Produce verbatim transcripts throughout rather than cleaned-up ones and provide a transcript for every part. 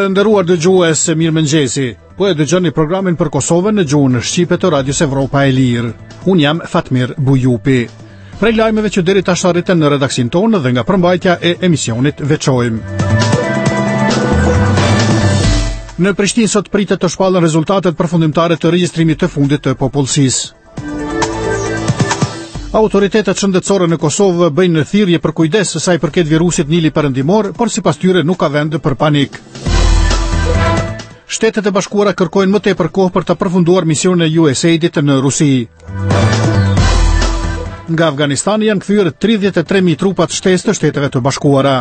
Të nderuar dëgjues, mirëmëngjesi. Po e dëgjoni programin për Kosovën në gjuhën shqipe të Radios Evropa e Lirë. Unë jam Fatmir Bujupi. Prej lajmeve që deri tash arritën në redaksin tonë dhe nga përmbajtja e emisionit veçojmë. Në Prishtinë sot pritet të shpallën rezultatet përfundimtare të regjistrimit të fundit të popullsisë. Autoritetet shëndetësore në Kosovë bëjnë thirrje për kujdes sa i përket virusit Nili Perëndimor, por sipas tyre nuk ka vend për panik. Shtetet e Bashkuara kërkojnë më tepër kohë për të përfunduar misionin e U S A I D-it në Rusi. Nga Afganistani janë kthyer tridhjetë e tre mijë trupat shtesë të Shteteve të Bashkuara.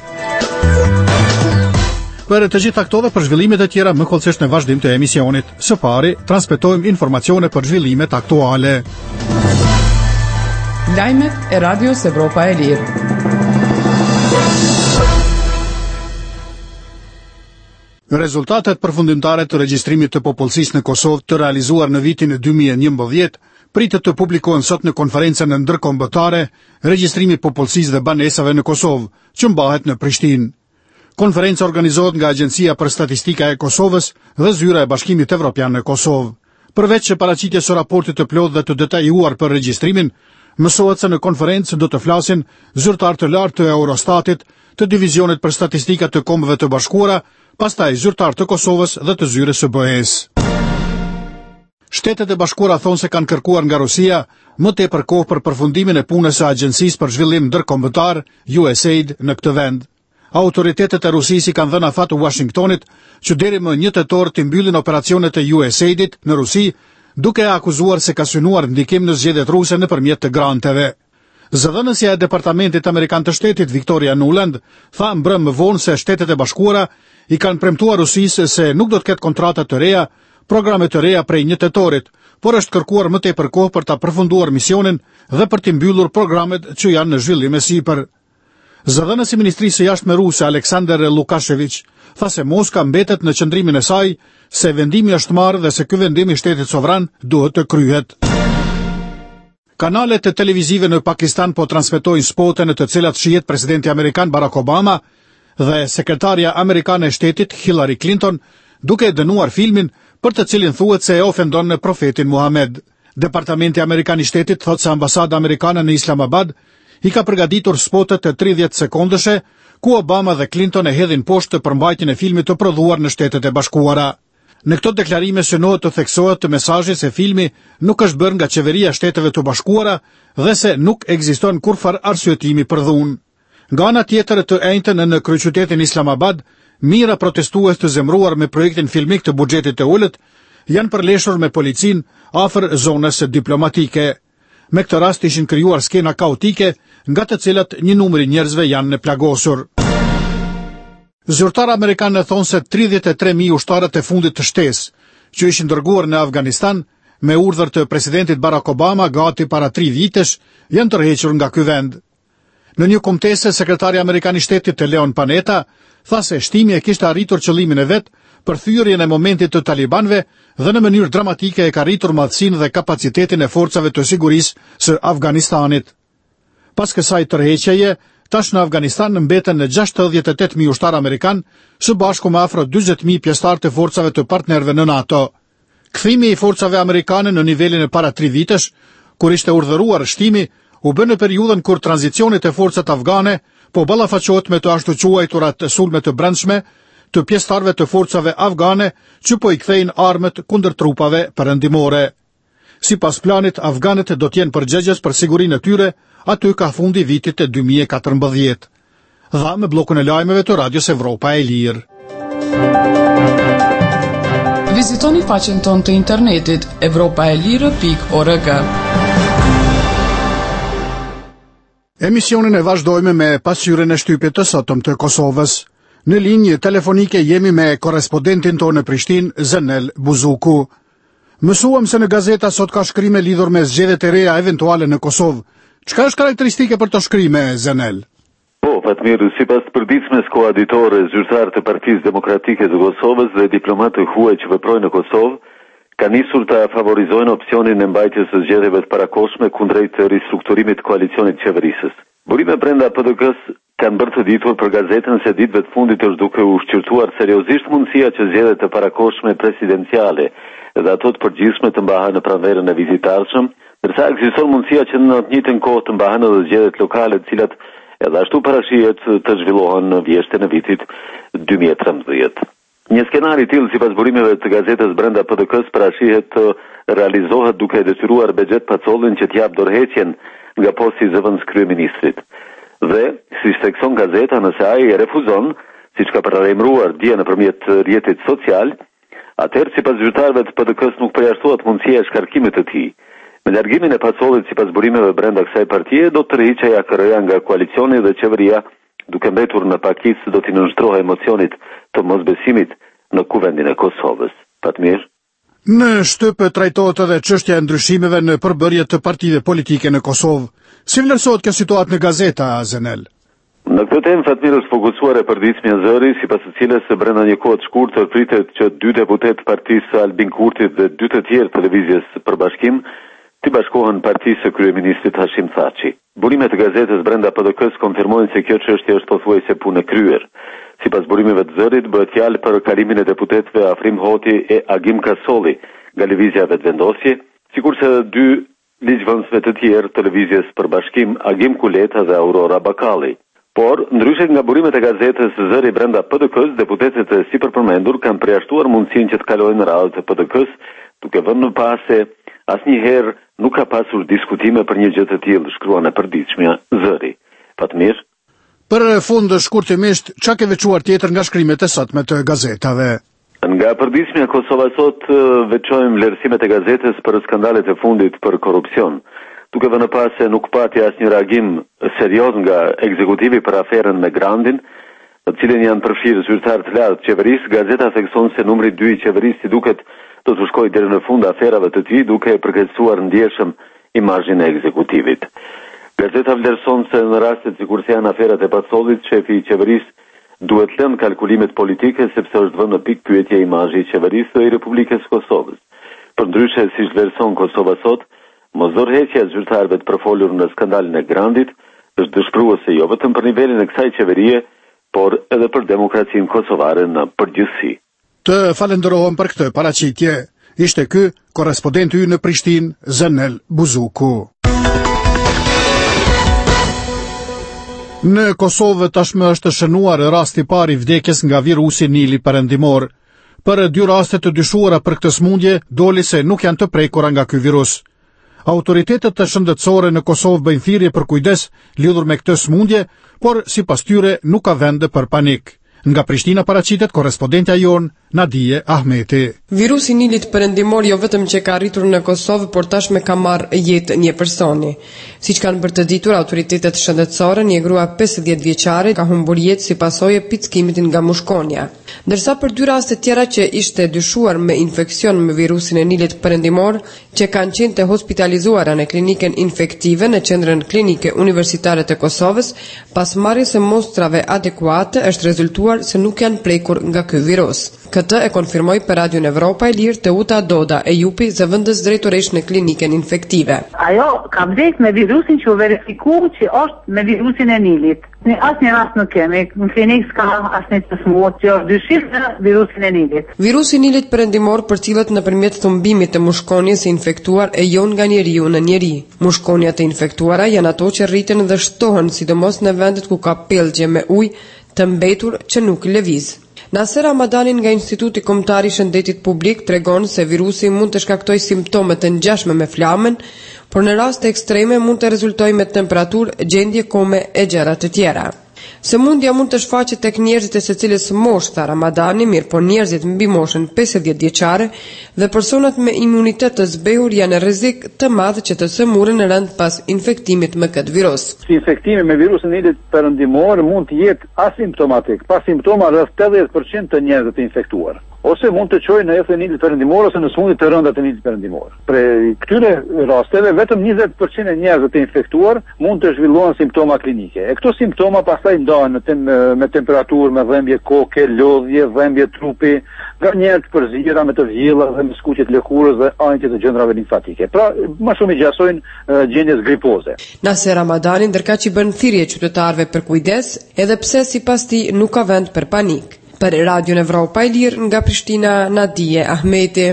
Për të gjitha këto dhe për zhvillimet e tjera më kollësisht në vazhdim të emisionit. Së pari, transmetojmë informacione për zhvillimet aktuale. Lajmet e Radios Evropa e Lirë. Rezultatet përfundimtare të regjistrimit të popullsisë në Kosovë të realizuar në vitin dy mijë e njëmbëdhjetë pritet të publikohen sot në konferencën ndërkombëtare Regjistrimi i popullsisë dhe banesave në Kosovë, që mbahet në Prishtinë. Konferenca organizohet nga Agjencia për Statistika e Kosovës dhe Zyra e Bashkimit Evropian në Kosovë. Përveç që paraqitjes së raportit të plotë dhe të detajuar për regjistrimin, mësohet se në konferencë do të flasin zyrtar të lartë të Eurostatit, të Divizionit për Statistika të Kombëve të Bashkuara, pastaj zyrtar të Kosovës dhe të Zyrës së B E-s. Shtetet e Bashkuara thonë se kanë kërkuar nga Rusia më tepër kohë për përfundimin e punës së Agjencisë për Zhvillim Ndërkombëtar U S A I D në këtë vend. Autoritetet e Rusisë kanë dhënë afat Washingtonit që deri më një tetor të mbyllin operacionet e U S A I D-it në Rusi, duke e akuzuar se ka synuar ndikim në zgjedhjet ruse nëpërmjet të granteve. Zëdhënësja e Departamentit Amerikan të Shtetit Victoria Nuland tha mbrëm më vonë se Shtetet e Bashkuara i kanë premtuar Rusisë se nuk do të ketë kontrata të reja, programe të reja prej një tetorit, por është kërkuar më tepër kohë për ta përfunduar misionin dhe për të mbyllur programet që janë në zhvillim e sipër. Zëdhënësi i Ministrisë së Jashtme ruse Aleksandr Lukashevich tha se Moska mbetet në qëndrimin e saj se vendimi është marrë dhe se ky vendim i shtetit sovran duhet të kryhet. Kanalet e televizive në Pakistan po transmetojnë spote në të cilat shihet presidenti amerikan Barack Obama dhe sekretarja amerikane e shtetit Hillary Clinton duke dënuar filmin për të cilin thuhet se e ofendon në profetin Muhammed. Departamenti Amerikan i Shtetit thotë se ambasada amerikane në Islamabad i ka përgatitur spotet të tridhjetë sekondëshe ku Obama dhe Clinton e hedhin poshtë të përmbajtjen e filmit të prodhuar në Shtetet e Bashkuara. Në këto deklarime synohet të theksohet të mesazhi se filmi nuk është bërë nga qeveria e Shteteve të Bashkuara dhe se nuk ekziston kurfar arsyetimi për dhunë. Nga ana tjetër të enjtën në kryeqytetin Islamabad, mira protestues të zemruar me projektin filmik të buxhetit të ulët janë përleshur me policin afër zonës diplomatike. Me këtë rast ishin krijuar skena kaotike, nga të cilat një numër i njerëzve janë në plagosur. Zyrtar amerikanë thonë se tridhjetë e tre mijë ushtarët e fundit të shtesë, që ishin dërguar në Afganistan me urdhër të presidentit Barack Obama gati para tri vitesh, janë tërhequr nga ky vend. Në një kumtese, sekretari amerikan i shtetit të Leon Panetta tha se shtimi e kishte arritur qëllimin e vet për thyerjen e momentit të talibanëve dhe në mënyrë dramatike e ka rritur madhësinë dhe kapacitetin e forcave të sigurisë së Afganistanit. Pas kësaj tërheqjeje, tash në Afganistan mbeten në gjashtëdhjetë e tetë mijë ushtar amerikan, së bashku me afro dyzet mijë pjesëtar të forcave të partnerëve në NATO. Kthimi i forcave amerikane në nivelin e para tri vitesh, kur ishte urdhëruar shtimi, u bë në periudhën kur tranzicionit e forcat afgane po ballafaqohet me të ashtu quajturat sulme të brendshme të pjesëtarëve të forcave afgane që po i kthejnë armët kundër trupave perëndimore. Sipas planit, afganët do të jenë përgjegjës për sigurinë e tyre aty ka fundi vitit të dy mijë e katërmbëdhjetë. Dha me bllokun e lajmeve të Radios Evropa e Lirë. Vizitoni faqen tonë të internetit evropaelire pikë org. Emisionin e vazhdojmë me pasqyrën e shtypit të sotëm të Kosovës. Në linjë telefonike jemi me korrespondentin tonë në Prishtinë, Zenel Buzuku. Mësuam se në gazeta sot ka shkrime lidhur me zgjedhjet e reja eventuale në Kosovë. Çka është karakteristike për të shkrime, Zenel? Po, Fatmir, sipas të përditshmes koaditore, zyrtar të Partisë Demokratike të Kosovës dhe diplomatë huaj që veprojnë në Kosovë, ka nisur të favorizojnë opsionin e mbajtjes së zgjedhjeve të parakohshme kundrejt ristrukturimit të koalicionit qeverisës. Burime brenda P D K-s kanë bërë të ditur për gazetën se ditëve të fundit është duke u shqyrtuar seriozisht mundësia që zgjedhjet e parakohshme presidenciale dhe ato të përgjithshme të mbahen në pranverën e vitit të ardhshëm, ndërsa ekziston mundësia që në të njëjtën kohë të mbahen edhe zgjedhjet lokale, të cilat edhe ashtu parashihet të zhvillohen në vjeshtën e vitit dy mijë e trembëdhjetë. Një skenar i tillë sipas burimeve të gazetës brenda P D K-s parashihet të realizohet duke detyruar Bexhet Pacollin që t'jap dorëheqjen nga posti i zëvendës kryeministrit. Dhe, si thekson gazeta, nëse ai e refuzon, siç ka paralajmëruar dje nëpërmjet rrjetit social, atëherë sipas zyrtarëve të P D K-s nuk përjashtohet mundësia e shkarkimit të tij. Me largimin e Pacollit sipas burimeve brenda kësaj partie, do të tërhiqej A K R-ja nga koalicioni dhe qeveria, duke mbetur në pakicë do t'i nënshtrohej emocionit të mosbesimit në kuvendin e Kosovës. Fatmir. Në shtypë trajtohet edhe çështja e ndryshimeve në përbërje të partive politike në Kosovë. Si vlerësohet kjo situatë në gazeta, Zenel? Në këtë temë Fatmir është fokusuar e përditshmja Zëri, sipas së cilës së brenda një kohe të shkurtër pritet që dy deputet të partisë Albin Kurtit dhe dy të tjerë televizjes për bashkim të bashkohen partisë së kryeministrit Hashim Thaçi. Burimet e gazetës brenda P D K-s konfirmojnë se kjo çështje është pothuajse punë e kryer. Sipas burimeve të Zërit, bëhet fjalë për kalimin e deputetëve Afrim Hoti e Agim Kasolli nga lëvizja vetëvendosje, sikurse edhe dy ligjvënësve të tjerë të lëvizjes për bashkim, Agim Kuleta dhe Aurora Bakalli. Por, ndryshe nga burimet e gazetës Zëri brenda P D K-s, deputetët e sipërpërmendur kanë përjashtuar mundësinë që të kalojnë në radhët e P D K-s, duke vënë në pas se asnjëherë nuk ka pasur diskutime për një gjë të tillë, shkruan e përditshmja Zëri. Fatmir. Për fund shkurtimisht, çka ke veçuar tjetër nga shkrimet e sotme të gazetave? Nga përditshmja Kosova Sot veçojmë vlerësimet e gazetës për skandalet e fundit për korrupsion, duke vënë pas se nuk pati asnjë reagim serioz nga ekzekutivi për aferën me Grandin, në cilën janë përfshirë zyrtarë të lartë të qeverisë. Gazeta thekson se numri dy i qeverisë si duket do të shkojë deri në fund aferave të tij, duke përkeqësuar ndjeshëm imazhin e ekzekutivit. Gazeta vlerëson se në rastet sikur se janë aferat e Pacollit, shefi i qeverisë duhet lënë kalkulimet politike sepse është vënë në pikë pyetje imazhi i qeverisë dhe i Republikës Kosovës. Përndryshe, siç vlerëson Kosova Sot, mosdorëheqja e zyrtarëve të përfolur në skandalin e Grandit është dëshpëruese jo vetëm për nivelin e kësaj qeverie, por edhe për demokracinë kosovare në përgjithësi. Të falenderohem për këtë paraqitje. Ishte ky korrespondenti ynë në Prishtinë, Zenel Buzuku. Në Kosovë tashmë është shënuar rasti i parë i vdekjes nga virusi Nili perëndimor. Për dy raste të dyshuara për këtë sëmundje doli se nuk janë të prekura nga ky virus. Autoritetet të shëndetësore në Kosovë bëjnë thirrje për kujdes lidhur me këtë sëmundje, por sipas tyre nuk ka vende për panik. Nga Prishtina paraqitet korrespondentja jon Nadije Ahmeti. Virusi Nilit perëndimor jo vetëm që ka arritur në Kosovë, por tashmë ka marrë jetë një personi. Siç kanë bërë të ditur autoritetet shëndetësore, një grua pesëdhjetë vjeçare ka humbur jetë si pasojë e pickimit nga mushkonja. Ndërsa për dy raste tjera që ishte dyshuar me infeksion me virusin e Nilit perëndimor, që kanë qenë të hospitalizuara në klinikën infektive në qendrën klinike universitare të Kosovës, pas marrjes së mostrave adekuate është rezultuar se nuk janë prekur nga ky virus. Këtë e konfirmoi për Radion Evropa e Lirë Teuta Doda e Jupi, zëvendës drejtoresh në klinikën infektive. Ajo ka vdekur me virusin që u verifiku që është me virusin e Nilit. Në asnjë rast nuk kemi, në klinikë s'ka asnjë të smut që është dyshim në virusin e Nilit. Virusi Nilit perëndimor përcillet nëpërmjet thumbimit të mushkonjes së infektuar e jo nga njeriu në njeri. Mushkonjat e infektuara janë ato që rriten dhe shtohen, sidomos në vendet ku ka pellgje me ujë të mbetur që nuk lëviz. Naser Ramadani nga Instituti Kombëtar i Shëndetit Publik tregon se virusi mund të shkaktojë simptome të ngjashme me flamen, por në raste ekstreme mund të rezultojë me temperaturë, gjendje kome e gjëra të tjera. Sëmundja mund të shfaqet tek njerëzit e secilës moshë, tha Ramadani, mirë po njerëzit mbi moshën pesëdhjetë vjeçare dhe personat me imunitet të zbehur janë në rrezik të madh që të sëmurën në rënd pas infektimit me këtë virus. Infektimi me virusin e Nilit perëndimor mund të jetë asimptomatik, pa simptoma rreth tetëdhjetë përqind të njerëzve të infektuar. ose mund të çojë në efën e Nilit Perëndimor ose në sëmundje të rënda të Nilit Perëndimor. Për këtyre rasteve vetëm njëzet përqind e njerëzve të infektuar mund të zhvillohen simptoma klinike. E këto simptoma pastaj ndahen tem, me temperaturë, me dhëmbje koke, lodhje, dhëmbje trupi, nga njerë të përzira me të vjella dhe me skuqje të lëkurës dhe anjtë të gjendrave limfatike. Pra, më shumë i gjasojnë uh, gjendjes gripoze. Nase Ramadani ndërka që bën thirrje qytetarëve për kujdes, edhe pse sipas tij nuk ka vend për panik. Për Radion Evropa e Lirë nga Prishtina, Nadije Ahmeti.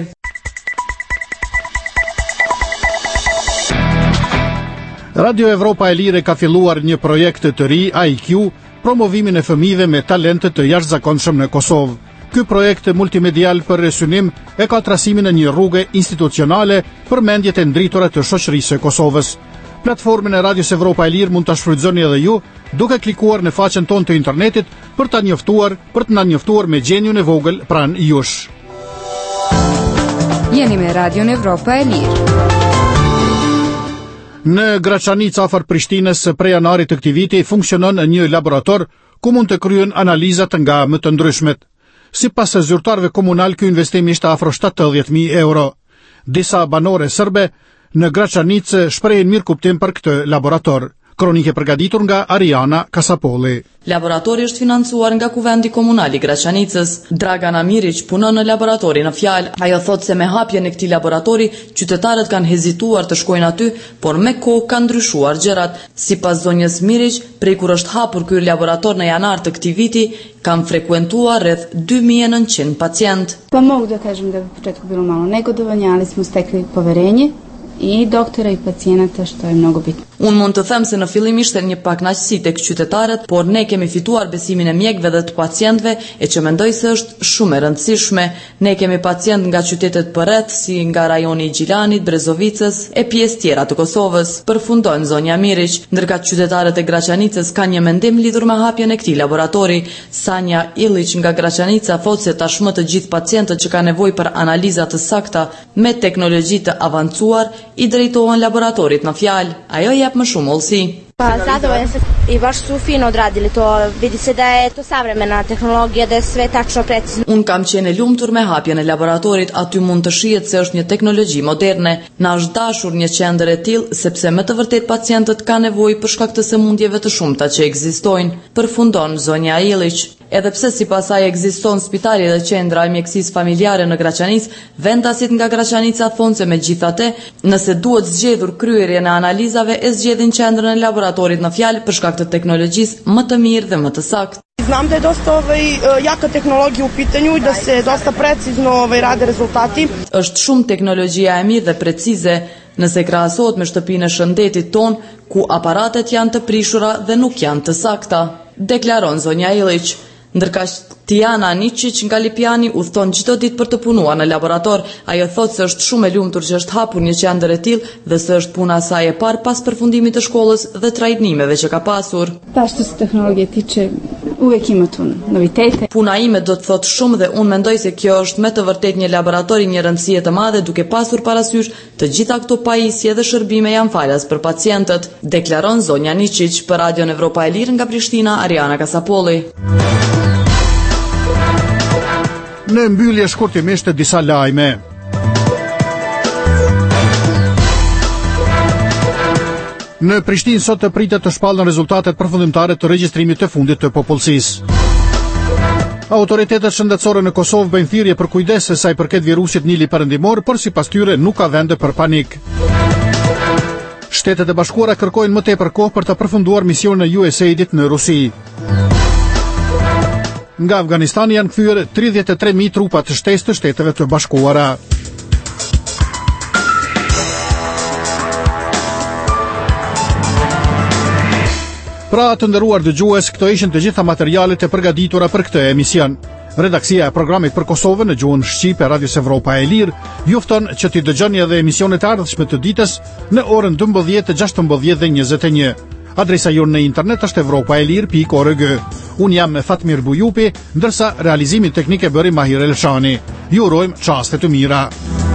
Radio Evropa e Lirë ka filluar një projekt të ri I Q, promovimin e fëmijëve me talente të jashtëzakonshëm në Kosovë. Ky projekt multimedial për rësynim e ka trasimin e një rrugë institucionale për mendjet e ndritura të shoqërisë së Kosovës. Platformën e Radios Evropa e Lirë mund ta shfrytëzoni edhe ju duke klikuar në faqen tonë të internetit për ta njoftuar, për të na njoftuar me gjenjun e vogël pranë jush. Jeni me Radion Evropa e Lirë. Në Graçanic afër Prishtinës prej janarit të këtij viti funksionon një laborator ku mund të kryen analizat nga më të ndryshmet. Sipas zyrtarëve komunal, ky investim ishte afro shtatëdhjetë mijë euro. Disa banore serbe në Graçanic shprehin mirë kuptim për këtë laborator. Kronike përgatitur nga Ariana Kasapolli. Laboratori është financuar nga Kuvendi Komunal i Graçanicës. Dragana Mirić punon në laboratori në fjalë. Ajo thotë se me hapjen e këtij laboratori, qytetarët kanë hezituar të shkojnë aty, por me kohë kanë ndryshuar gjërat. Sipas zonjës Mirić, prej kur është hapur ky laborator në janar të këtij viti, kanë frekuentuar rreth dy mijë e nëntëqind pacientë. Pa mogu da kažem da je u početku bilo malo negodovanja, ali smo stekli poverenje i doktora i pacijenata, što je mnogo bitno. Unë mund të them se në fillim ishte një pakënaqësi tek qytetarët, por ne kemi fituar besimin e mjekëve dhe të pacientëve, e që mendoj se është shumë e rëndësishme. Ne kemi pacientë nga qytetet përreth, si nga rajoni i Gjilanit, Brezovicës e pjesë tjera të Kosovës. Përfundon zonja Mirić, ndërka qytetarët e Graçanicës kanë një mendim lidhur me hapjen e këtij laboratori. Sanja Illiç nga Graçanica thotë se tashmë të gjithë pacientët që kanë nevojë për analiza të sakta me teknologji të avancuar i drejtohen laboratorit në fjalë. Ajo jep më shumë ullësi. Pa zadovoljna sam i baš su fino odradili to. Vidi se da je to savremena tehnologija, da je sve tačno precizno. Un kam qenë lumtur me hapjen e laboratorit, aty mund të shihet se është një teknologji moderne. Na është dashur një qendër e tillë sepse me të vërtet pacientët kanë nevojë për shkak të sëmundjeve të shumta që ekzistojnë. Përfundon zonja Illić. Edhe pse sipas saj ekziston spitali dhe qendra e mjekësisë familjare në Graçanic, vendasit nga Graçanica thonë se megjithatë, nëse duhet zgjedhur kryerjen e analizave, e zgjedhin qendrën e laboratorit në fjalë për shkak të teknologjisë më të mirë dhe më të saktë. Znam da je dosta ovaj, jaka tehnologija u pitanju i da se dosta precizno ovaj, rade rezultati. Është shumë teknologjia e mirë dhe precize nëse krahasohet me shtëpinë e shëndetit ton, ku aparatet janë të prishura dhe nuk janë të sakta, deklaron zonja Illić. Ndërka Tijana Ničić nga Lipjani udhton çdo ditë për të punuar në laborator. Ajo thotë se është shumë e lumtur që është hapur një qendër e tillë dhe se është puna e saj e parë pas përfundimit të shkollës dhe trajnimeve që ka pasur. Pa što se tehnologije tiče, uvek ima tu novitete. Puna ime do të thotë shumë dhe unë mendoj se kjo është me të vërtet një laborator i një rëndësie të madhe, duke pasur parasysh të gjitha këto pajisje dhe shërbime janë falas për pacientët, deklaron zonja Ničić. Për Radion Evropa e Lirë nga Prishtina, Ariana Kasapolli. Në mbyllje shkurtimisht disa lajme. Në Prishtinë sot të pritet të shpallën rezultatet përfundimtare të regjistrimit të fundit të popullsisë. Autoritetet shëndetësore në Kosovë bëjnë thirrje për kujdes se sa i përket virusit Nili Perëndimor, por sipas tyre nuk ka vende për panik. Shtetet e Bashkuara kërkojnë më tepër kohë për të përfunduar misionin e U S A I D-it në Rusi. Nga Afganistani janë kthyer tridhjetë e tre mijë trupa të shtesë të Shteteve të Bashkuara. Pra të nderuar dëgjues, këto ishin të gjitha materialet e përgatitura për këtë emision. Redaksia e programit për Kosovën në gjuhën shqipe Radios Evropa e Lirë ju fton që t'i dëgjoni edhe emisionet e ardhshme të ditës në orën dymbëdhjetë, gjashtëmbëdhjetë dhe njëzet e një. Adresa jonë në internet është evropaelir pikë org. Unë jam me Fatmir Bujupi, ndërsa realizimin teknik e bëri Mahir Elshani. Ju urojmë çaste të mira.